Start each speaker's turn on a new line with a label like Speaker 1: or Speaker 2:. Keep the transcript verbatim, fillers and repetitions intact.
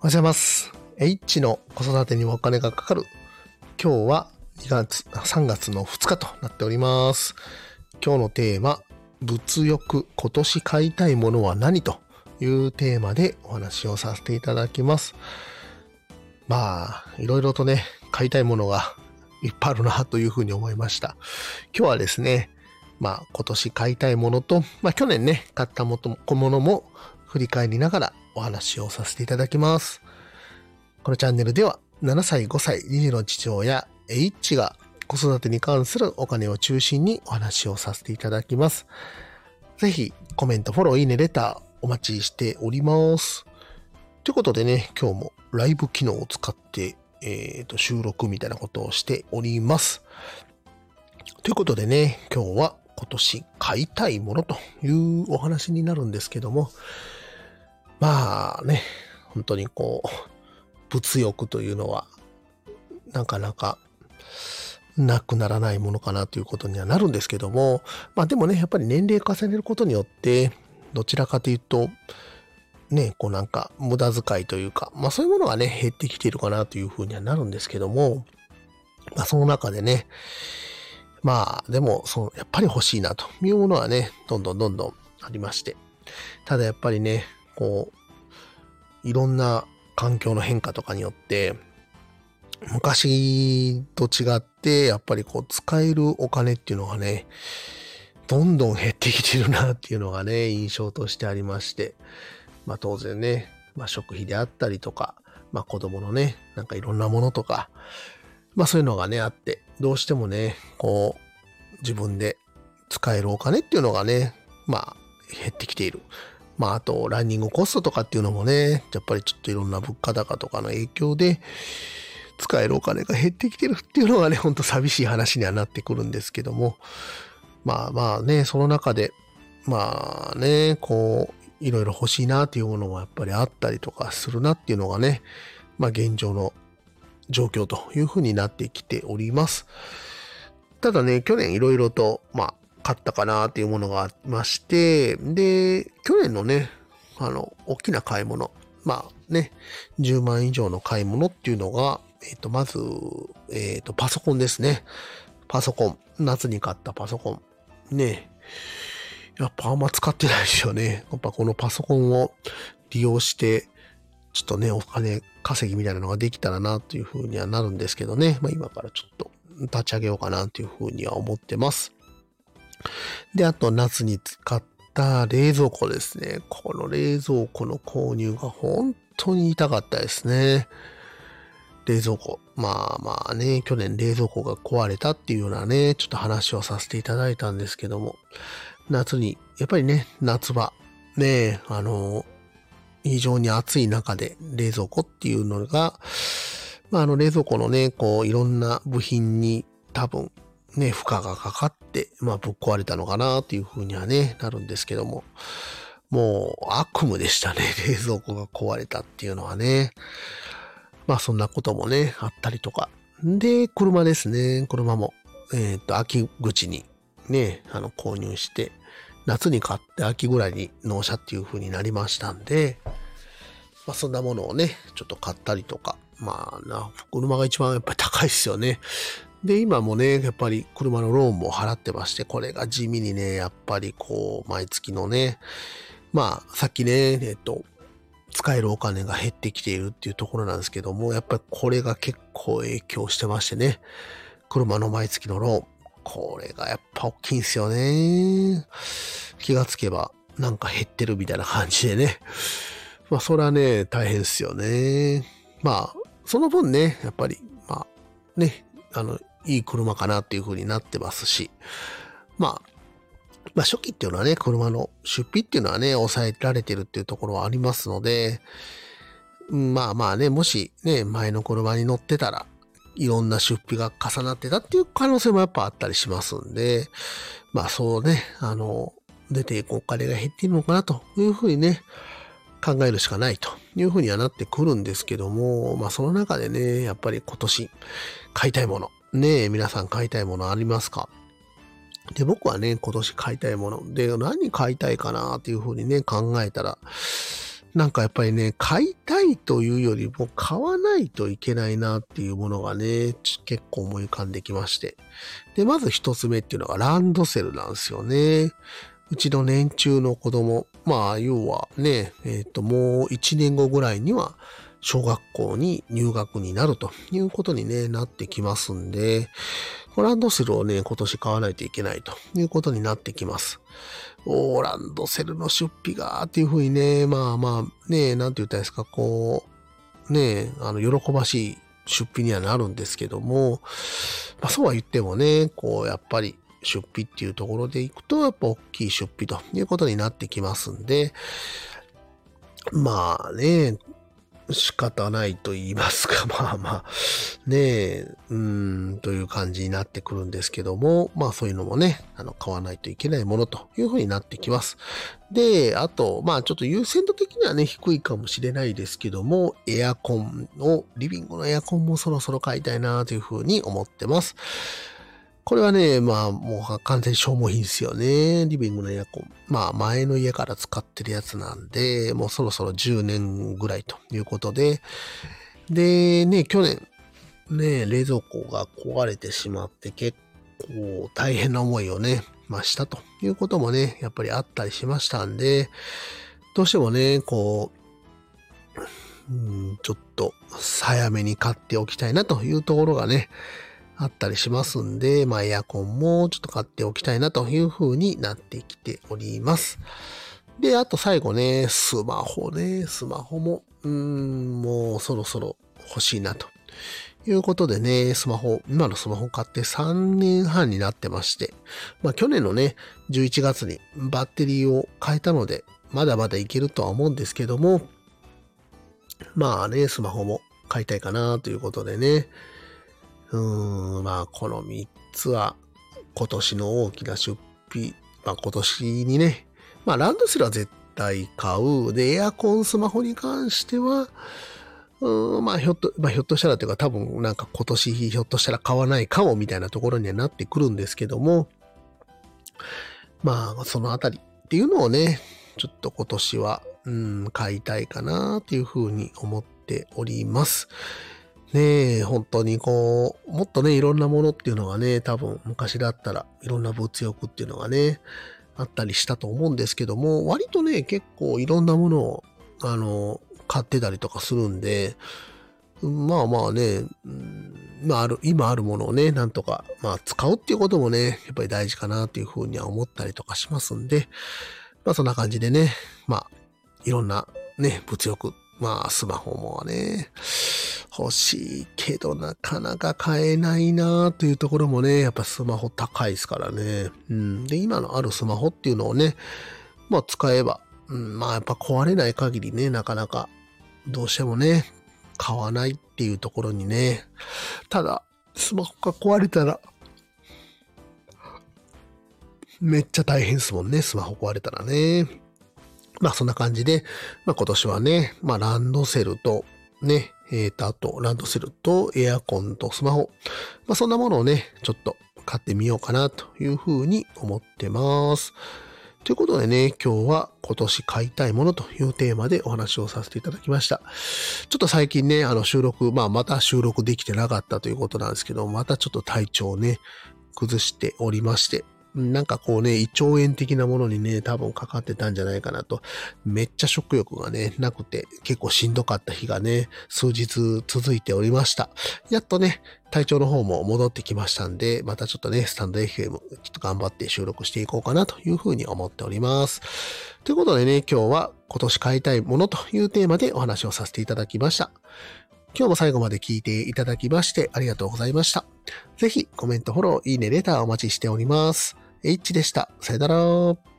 Speaker 1: おはようございます。H の子育てにもお金がかかる。今日はにがつ、さんがつのふつかとなっております。今日のテーマ、物欲、今年買いたいものは何というテーマでお話をさせていただきます。まあ、いろいろとね、買いたいものがいっぱいあるなというふうに思いました。今日はですね、まあ今年買いたいものと、まあ去年ね、買ったものも振り返りながらお話をさせていただきます。このチャンネルではななさい、ごさい、にじの父親、H が子育てに関するお金を中心にお話をさせていただきます。ぜひコメント、フォロー、いいね、レターお待ちしております。ということでね、今日もライブ機能を使って、えーと、収録みたいなことをしております。ということでね、今日は今年買いたいものというお話になるんですけども、まあね、本当にこう、物欲というのはなかなかなくならないものかなということにはなるんですけども、まあでもね、やっぱり年齢重ねることによって、どちらかというと、ね、こうなんか無駄遣いというか、まあそういうものがね、減ってきているかなというふうにはなるんですけども、まあその中でね、まあでもそのやっぱり欲しいなというものはね、どんどんどんどんありまして、ただやっぱりね、こういろんな環境の変化とかによって昔と違ってやっぱりこう使えるお金っていうのがね、どんどん減ってきてるなっていうのがね、印象としてありまして、まあ当然ね、まあ食費であったりとか、まあ子供のね、なんかいろんなものとか、まあそういうのがねあって、どうしてもね、こう自分で使えるお金っていうのがね、まあ減ってきている。まああとランニングコストとかっていうのもね、やっぱりちょっといろんな物価高とかの影響で使えるお金が減ってきてるっていうのがね、ほんと寂しい話にはなってくるんですけども、まあまあね、その中で、まあね、こういろいろ欲しいなっていうものもやっぱりあったりとかするなっていうのがね、まあ現状の状況というふうになってきております。ただね、去年いろいろと、まあ、買ったかなっていうものがありまして、で、去年のね、あの、大きな買い物、まあね、じゅうまん以上の買い物っていうのが、えっと、まず、えっと、パソコンですね。パソコン。夏に買ったパソコン。ね。やっぱあんま使ってないですよね。やっぱこのパソコンを利用して、ちょっとね、お金稼ぎみたいなのができたらなというふうにはなるんですけどね。まあ今からちょっと立ち上げようかなというふうには思ってます。で、あと夏に使った冷蔵庫ですね。この冷蔵庫の購入が本当に痛かったですね。冷蔵庫。まあまあね、去年冷蔵庫が壊れたっていうようなね、ちょっと話をさせていただいたんですけども、夏に、やっぱりね、夏場、ね、あの、非常に暑い中で冷蔵庫っていうのが、まあ、あの冷蔵庫のね、こういろんな部品に多分ね、負荷がかかって、まあぶっ壊れたのかなっていうふうにはね、なるんですけども、もう悪夢でしたね、冷蔵庫が壊れたっていうのはね。まあそんなこともね、あったりとか。で、車ですね、車も、えっと、秋口にね、あの購入して、夏に買って秋ぐらいに納車っていう風になりましたんで、まあそんなものをね、ちょっと買ったりとか、まあな、車が一番やっぱり高いですよね。で、今もね、やっぱり車のローンも払ってまして、これが地味にね、やっぱりこう、毎月のね、まあさっきね、えっと、使えるお金が減ってきているっていうところなんですけども、やっぱりこれが結構影響してましてね、車の毎月のローン、これがやっぱ大きいんですよね。気がつけばなんか減ってるみたいな感じでね。まあそれはね、大変ですよね。まあ、その分ね、やっぱり、まあね、あの、いい車かなっていう風になってますし、まあ、まあ初期っていうのはね、車の出費っていうのはね、抑えられてるっていうところはありますので、まあまあね、もしね、前の車に乗ってたら、いろんな出費が重なってたっていう可能性もやっぱあったりしますんで、まあそうね、あの、出ていくお金が減っているのかなというふうにね、考えるしかないというふうにはなってくるんですけども、まあその中でね、やっぱり今年買いたいもの、ねえ、皆さん買いたいものありますか？で、僕はね、今年買いたいもので、何買いたいかなっていうふうにね、考えたら、 なんかやっぱりね、買いたいというよりも買わないといけないなっていうものがね、結構思い浮かんできまして。で、まず一つ目っていうのがランドセルなんですよね。うちの年中の子供、まあ、要はね、えっと、もう一年後ぐらいには、小学校に入学になるということに、ね、なってきますんで、ランドセルをね、今年買わないといけないということになってきます。おー、ランドセルの出費がっていうふうにね、まあまあ、ね、なんて言ったらいいですか、こう、ね、あの、喜ばしい出費にはなるんですけども、まあそうは言ってもね、こう、やっぱり出費っていうところでいくと、やっぱ大きい出費ということになってきますんで、まあね、仕方ないと言いますか、まあまあ、ねえ、うーん、という感じになってくるんですけども、まあそういうのもね、あの、買わないといけないものというふうになってきます。で、あと、まあちょっと優先度的にはね、低いかもしれないですけども、エアコンを、リビングのエアコンもそろそろ買いたいなというふうに思ってます。これはね、まあ、もう完全に消耗品ですよね。リビングのエアコン。まあ、前の家から使ってるやつなんで、もうそろそろじゅうねんぐらいということで、で、ね、去年、ね、冷蔵庫が壊れてしまって結構大変な思いをね、まあしたということもね、やっぱりあったりしましたんで、どうしてもね、こう、うん、ちょっと早めに買っておきたいなというところがね、あったりしますんで、まあエアコンもちょっと買っておきたいなという風になってきております。で、あと最後ね、スマホね、スマホも、うーん、もうそろそろ欲しいなということでね、スマホ、今のスマホ買ってさんねんはんになってまして、まあ去年のね、じゅういちがつにバッテリーを変えたので、まだまだいけるとは思うんですけども、まあね、スマホも買いたいかなということでね、うーん、まあ、このみっつは今年の大きな出費、まあ今年にね、まあランドセルは絶対買う。で、エアコン、スマホに関しては、うーん、まあひょっと、まあひょっとしたらというか多分なんか今年ひょっとしたら買わないかもみたいなところにはなってくるんですけども、まあそのあたりっていうのをね、ちょっと今年は、うん、買いたいかなっていうふうに思っております。ねえ、本当にこう、もっとね、いろんなものっていうのがね、多分昔だったらいろんな物欲っていうのがね、あったりしたと思うんですけども、割とね、結構いろんなものを、あの、買ってたりとかするんで、まあまあね、うん、まあある、今あるものをね、なんとか、まあ使うっていうこともね、やっぱり大事かなっていうふうには思ったりとかしますんで、まあそんな感じでね、まあ、いろんなね、物欲、まあスマホもね、欲しいけどなかなか買えないなというところもね、やっぱスマホ高いですからね。うん。で、今のあるスマホっていうのをね、まあ使えば、うん、まあやっぱ壊れない限りね、なかなかどうしてもね、買わないっていうところにね。ただ、スマホが壊れたら、めっちゃ大変ですもんね、スマホ壊れたらね。まあそんな感じで、まあ今年はね、まあランドセルとね、えーと、あとランドセルとエアコンとスマホ、まあそんなものをね、ちょっと買ってみようかなというふうに思ってます。ということでね、今日は今年買いたいものというテーマでお話をさせていただきました。ちょっと最近ね、あの収録、まあまた収録できてなかったということなんですけど、またちょっと体調をね、崩しておりまして、なんかこうね、胃腸炎的なものにね、多分かかってたんじゃないかなと。めっちゃ食欲がね、なくて、結構しんどかった日がね、数日続いておりました。やっとね、体調の方も戻ってきましたんで、またちょっとね、スタンド エフエム、ちょっと頑張って収録していこうかなというふうに思っております。ということでね、今日は今年買いたいものというテーマでお話をさせていただきました。今日も最後まで聞いていただきましてありがとうございました。ぜひコメント、フォロー、いいね、レターお待ちしております。H でした。さよなら。